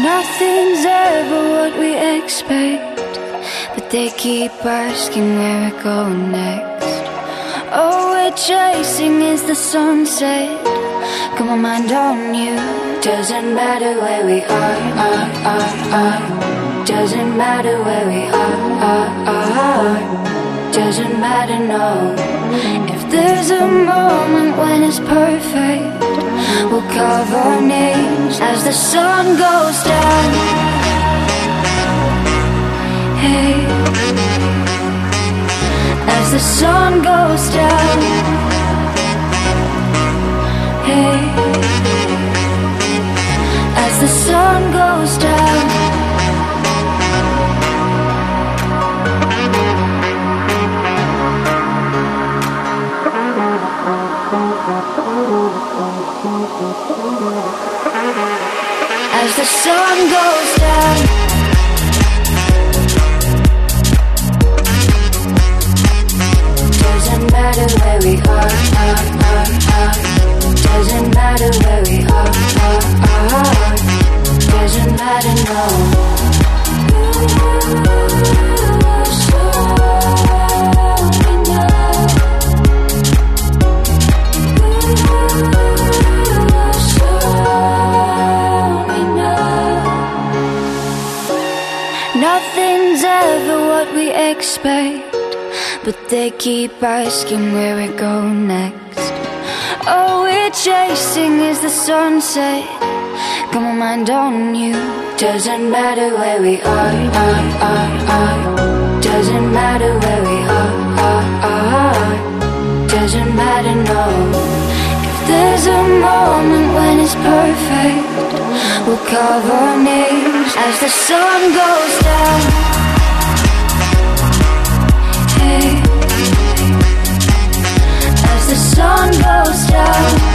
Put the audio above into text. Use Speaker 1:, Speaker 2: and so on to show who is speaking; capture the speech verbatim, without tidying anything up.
Speaker 1: Nothing's ever what we expect, but they keep asking where we're going next. All we're chasing is the sunset. Got my mind on you. Doesn't matter where we are, are, are, are. Doesn't matter where we are, are, are. Doesn't matter, no. If there's a moment when it's perfect, we'll carve our names as the sun goes down. Hey, as the sun goes down. Hey, as the sun goes down. As the sun goes down. Doesn't matter where we are, are, are, are. Doesn't matter where we are, are, are. Doesn't matter, no. Nothing's ever what we expect, but they keep asking where we're going next. All we're chasing is the sunset. Got my mind on you. Doesn't matter where we are, are, are, are. Doesn't matter where we are, are, are. Doesn't matter, no. If there's a moment when it's perfect, we'll carve our names as the sun goes down. Hey, as the sun goes down.